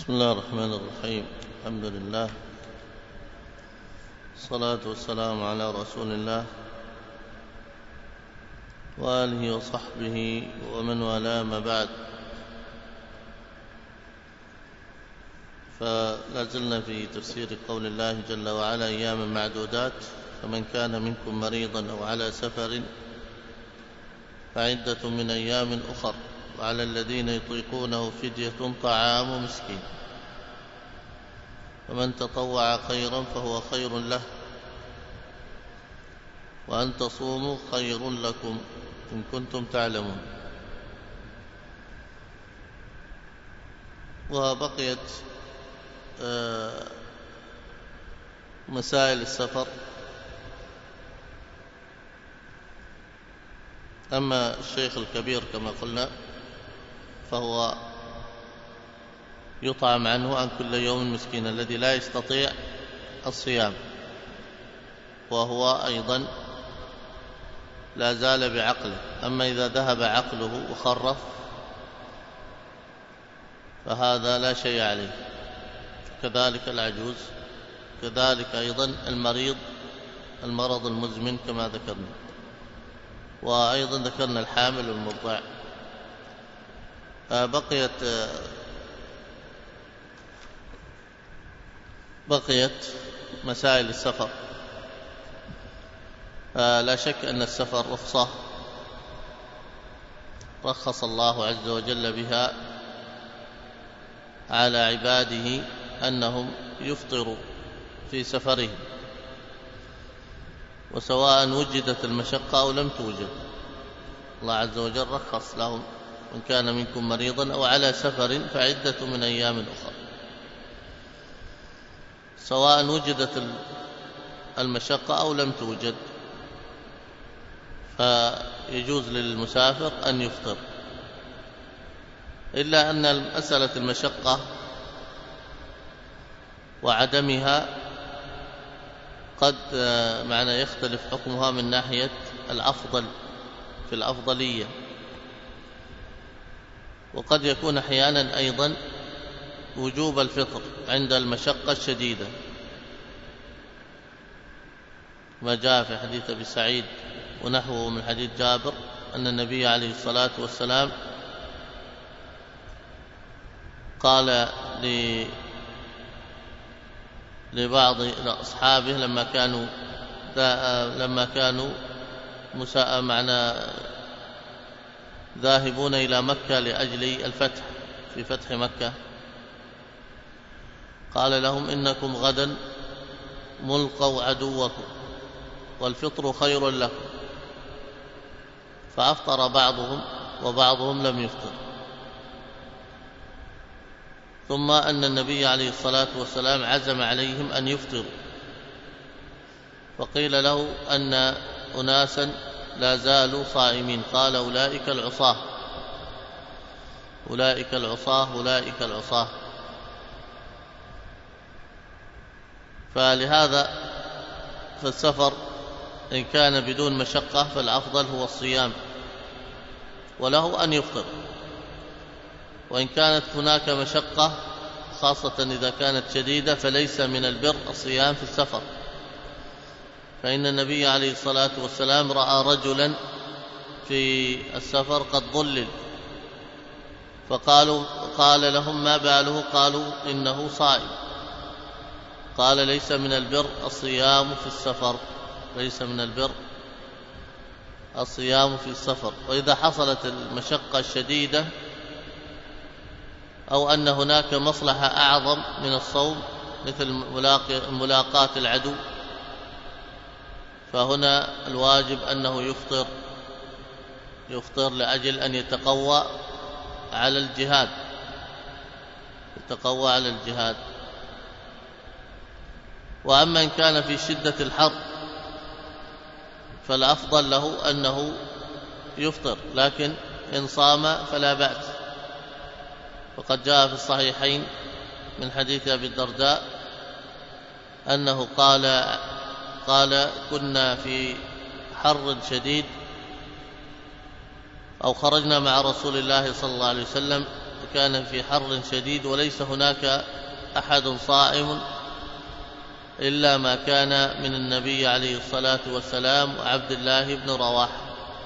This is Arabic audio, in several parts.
بسم الله الرحمن الرحيم. الحمد لله، الصلاة والسلام على رسول الله وآله وصحبه ومن والاه، ما بعد. فلا زلنا في تفسير قول الله جل وعلا: أياما معدودات، فمن كان منكم مريضا أو على سفر فعدة من أيام أخر، وعلى الذين يطيقونه فدية طعام مسكين، فمن تطوع خيرا فهو خير له، وأن تصوموا خير لكم إن كنتم تعلمون. وبقيت مسائل السفر. أما الشيخ الكبير كما قلنا فهو يطعم عنه عن كل يوم مسكين، الذي لا يستطيع الصيام، وهو أيضا لا زال بعقله. أما إذا ذهب عقله وخرف فهذا لا شيء عليه، كذلك العجوز، كذلك أيضا المرض المزمن كما ذكرنا، وأيضا ذكرنا الحامل والمرضع. بقيت مسائل السفر. لا شك أن السفر رخصة رخص الله عز وجل بها على عباده أنهم يفطروا في سفرهم، وسواء وجدت المشقة أو لم توجد، الله عز وجل رخص لهم: من كان منكم مريضا أو على سفر فعدة من أيام أخرى. سواء وجدت المشقة أو لم توجد، فيجوز للمسافر أن يفطر، إلا أن مسألة المشقة وعدمها قد يختلف حكمها من ناحية الأفضل في الأفضلية، وقد يكون أحيانا أيضا وجوب الفطر عند المشقة الشديدة، ما جاء في حديث أبي سعيد ونحوه من حديث جابر أن النبي عليه الصلاة والسلام قال لبعض أصحابه لما كانوا ذاهبون إلى مكة لأجل الفتح، في فتح مكة، قال لهم: إنكم غدا ملقوا عدوكم والفطر خير لكم. فأفطر بعضهم وبعضهم لم يفطر. ثم أن النبي عليه الصلاة والسلام عزم عليهم أن يفطروا، فقيل له أن أناسا لا زالوا صائمين، قال: أولئك العصاة، أولئك العصاة، أولئك العصاة. فلهذا فالسفر إن كان بدون مشقة فالأفضل هو الصيام، وله أن يفطر. وإن كانت هناك مشقة، خاصة إذا كانت شديدة، فليس من البر الصيام في السفر، فإن النبي عليه الصلاة والسلام رأى رجلا في السفر قد ظلل، قال لهم: ما باله؟ قالوا: إنه صائم. قال: ليس من البر الصيام في السفر، ليس من البر الصيام في السفر. وإذا حصلت المشقة الشديدة أو أن هناك مصلحة أعظم من الصوم، مثل ملاقاة العدو، فهنا الواجب أنه يفطر لأجل أن يتقوى على الجهاد. وأما إن كان في شدة الحر فالأفضل له أنه يفطر، لكن إن صام فلا بأس. وقد جاء في الصحيحين من حديث أبي الدرداء أنه قال: كنا في حر شديد، أو خرجنا مع رسول الله صلى الله عليه وسلم كان في حر شديد وليس هناك أحد صائم إلا ما كان من النبي عليه الصلاة والسلام وعبد الله بن رواحة،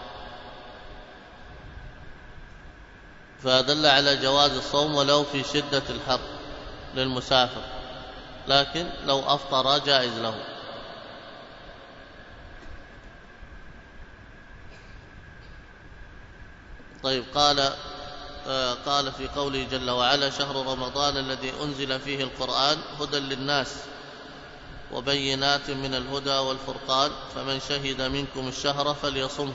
فدل على جواز الصوم ولو في شدة الحر للمسافر، لكن لو أفطر جائز له. طيب، قال في قوله جل وعلا: شهر رمضان الذي أنزل فيه القرآن هدى للناس وبينات من الهدى والفرقان فمن شهد منكم الشهر فليصمه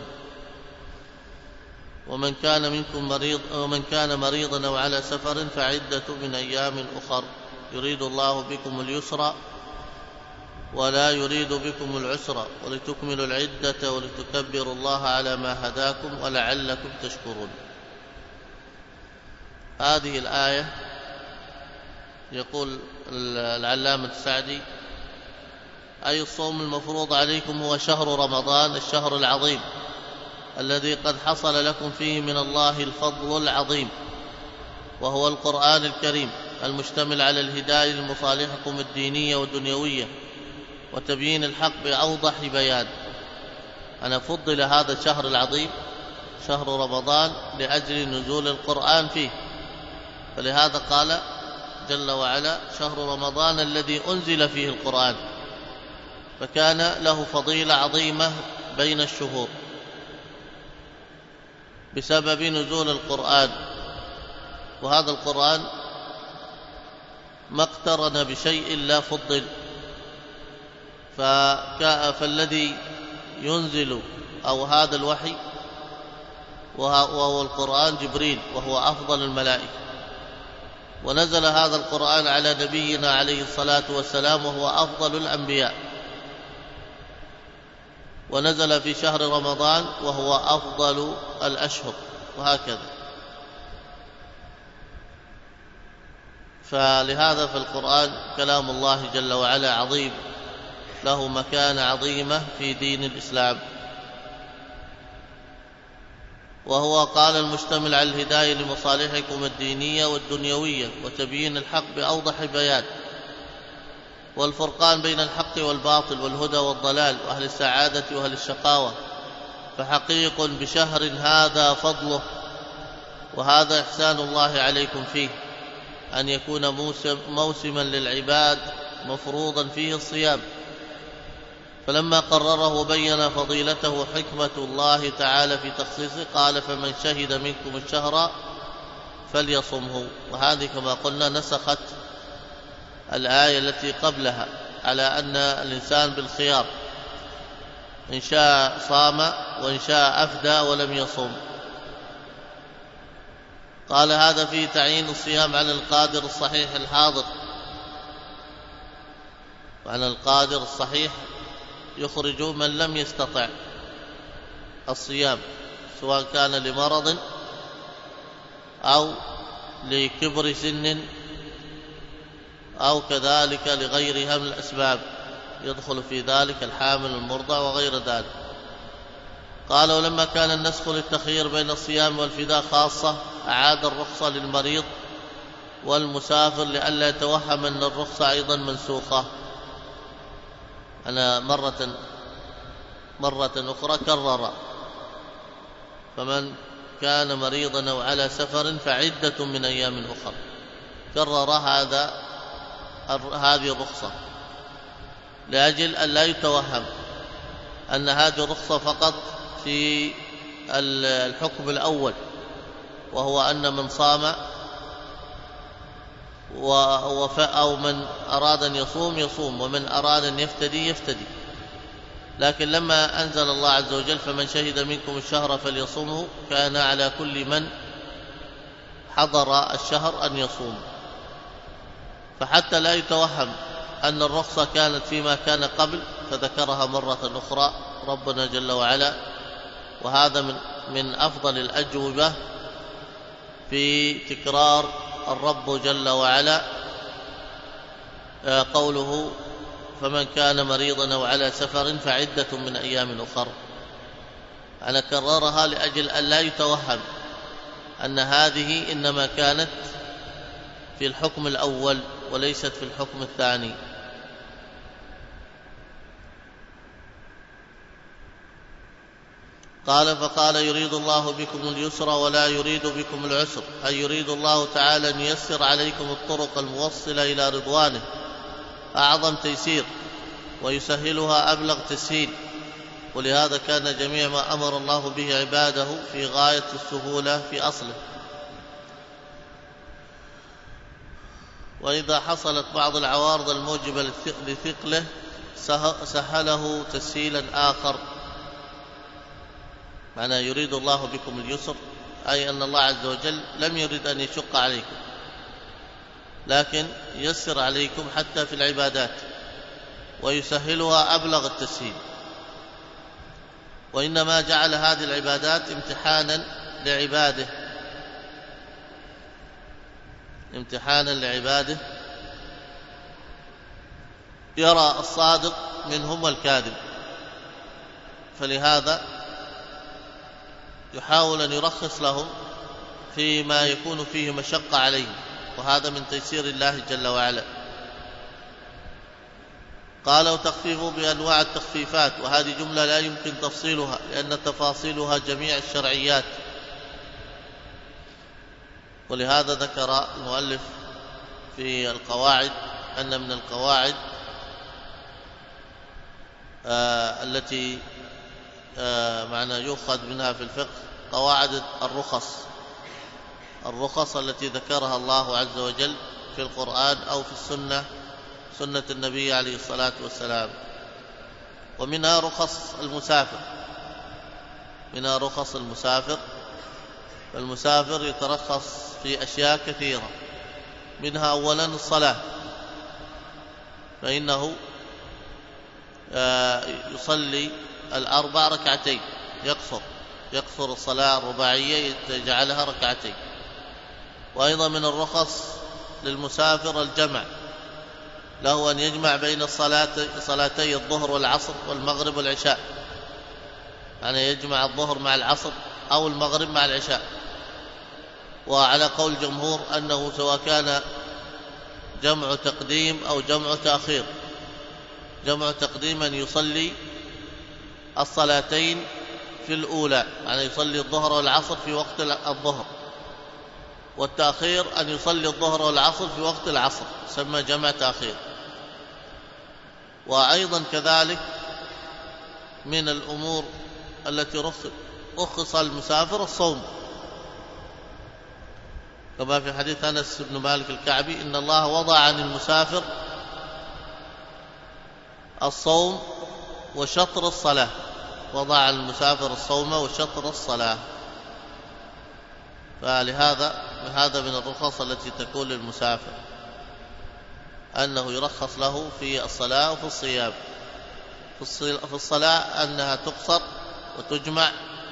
ومن كان مريضا أو على سفر فعدة من أيام أخر يريد الله بكم اليسر ولا يريد بكم العسر ولتكملوا العدة ولتكبروا الله على ما هداكم ولعلكم تشكرون. هذه الآية يقول العلامة السعدي: أي الصوم المفروض عليكم هو شهر رمضان الشهر العظيم الذي قد حصل لكم فيه من الله الفضل العظيم، وهو القرآن الكريم المشتمل على الهداية لمصالحكم الدينية والدنيوية وتبيين الحق بأوضح بيان. أنا فضل هذا الشهر العظيم شهر رمضان لأجل نزول القرآن فيه، فلهذا قال جل وعلا: شهر رمضان الذي أنزل فيه القرآن، فكان له فضيلة عظيمة بين الشهور بسبب نزول القرآن. وهذا القرآن ما اقترن بشيء لا فضل، فالذي ينزل أو هذا الوحي وهو القرآن جبريل وهو أفضل الملائكة، ونزل هذا القرآن على نبينا عليه الصلاة والسلام وهو أفضل الأنبياء، ونزل في شهر رمضان وهو أفضل الأشهر، وهكذا. فلهذا فالقرآن كلام الله جل وعلا عظيم، له مكانة عظيمة في دين الإسلام، وهو قال المشتمل على الهداية لمصالحكم الدينية والدنيوية وتبيين الحق بأوضح بيان، والفرقان بين الحق والباطل والهدى والضلال وأهل السعادة وأهل الشقاوة، فحقيق بشهر هذا فضله، وهذا إحسان الله عليكم فيه أن يكون موسما للعباد مفروضا فيه الصيام. فلما قرره وبين فضيلته حكمة الله تعالى في تخصيصه قال: فمن شهد منكم الشهر فليصمه. وهذه كما قلنا نسخت الآية التي قبلها على أن الإنسان بالخيار، إن شاء صام وإن شاء أفدى ولم يصم. قال: هذا فيه تعيين الصيام على القادر الصحيح الحاضر، وعلى القادر الصحيح يخرج من لم يستطع الصيام، سواء كان لمرض أو لكبر سن أو كذلك لغيرها من الأسباب، يدخل في ذلك الحامل المرضع وغير ذلك. قال: ولما كان النسخ للتخيير بين الصيام والفداء خاصة أعاد الرخصة للمريض والمسافر لئلا يتوهم أن الرخصة أيضا منسوخة. أنا مرة أخرى كرر: فمن كان مريضا أو على سفر فعدة من أيام أخرى، كرر هذه الرخصة لأجل أن لا يتوهم أن هذه الرخصة فقط في الحكم الأول، وهو أن من صام أو من أراد أن يصوم ومن أراد أن يفتدي. لكن لما أنزل الله عز وجل: فمن شهد منكم الشهر فليصومه، كان على كل من حضر الشهر أن يصوم، فحتى لا يتوهم أن الرخصة كانت فيما كان قبل، فذكرها مرة أخرى ربنا جل وعلا. وهذا من أفضل الأجوبة في تكرار الرب جل وعلا قوله: فمن كان مريضا أو على سفر فعدة من أيام أخر. أنا كررها لأجل أن لا يتوهم أن هذه إنما كانت في الحكم الأول وليست في الحكم الثاني. قال: فقال: يريد الله بكم اليسر ولا يريد بكم العسر، أي يريد الله تعالى أن ييسر عليكم الطرق الموصلة إلى رضوانه أعظم تيسير، ويسهلها أبلغ تسهيل. ولهذا كان جميع ما أمر الله به عباده في غاية السهولة في أصله. وإذا حصلت بعض العوارض الموجبة لثقله سهله تسهيلا آخر. معنى يريد الله بكم اليسر أي أن الله عز وجل لم يرد أن يشق عليكم، لكن يسر عليكم حتى في العبادات، ويسهلها أبلغ التسهيل. وإنما جعل هذه العبادات امتحانا لعباده يرى الصادق منهم والكاذب، فلهذا يحاول أن يرخص لهم فيما يكون فيه مشقة عليهم، وهذا من تيسير الله جل وعلا. قال: وتخفيفوا بأنواع التخفيفات، وهذه جملة لا يمكن تفصيلها لأن تفاصيلها جميع الشرعيات. ولهذا ذكر المؤلف في القواعد أن من القواعد التي معنى يؤخذ منها في الفقه قواعد الرخص التي ذكرها الله عز وجل في القرآن أو في سنة النبي عليه الصلاة والسلام. ومنها رخص المسافر، فالمسافر يترخص في أشياء كثيرة، منها أولا الصلاة، فإنه يصلي 4 ركعتين، يقصر الصلاة الرباعية يجعلها 2 ركعتين. وأيضا من الرخص للمسافر الجمع، له أن يجمع بين صلاتي الظهر والعصر والمغرب والعشاء، يعني يجمع الظهر مع العصر أو المغرب مع العشاء. وعلى قول الجمهور أنه سواء كان جمع تقديم أو جمع تأخير، جمع تقديم أن يصلي الصلاتين في الأولى، يعني يصلي الظهر والعصر في وقت الظهر، والتأخير أن يصلي الظهر والعصر في وقت العصر، يسمى جمع تأخير. وأيضا كذلك من الأمور التي رخص المسافر الصوم، كما في حديث أنس بن مالك الكعبي: إن الله وضع عن المسافر الصوم وشطر الصلاة، وضع عن المسافر الصوم وشطر الصلاة. فلهذا هذا من الرخص التي تكون للمسافر، أنه يرخص له في الصلاة وفي الصيام. في الصلاة أنها تقصر وتجمع،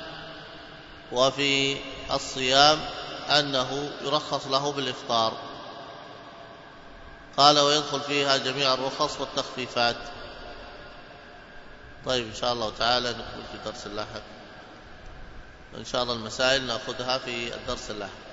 وفي الصيام أنه يرخص له بالإفطار. قال: ويدخل فيها جميع الرخص والتخفيفات. طيب، إن شاء الله تعالى نقول في درس اللاحق، إن شاء الله المسائل نأخذها في الدرس اللاحق.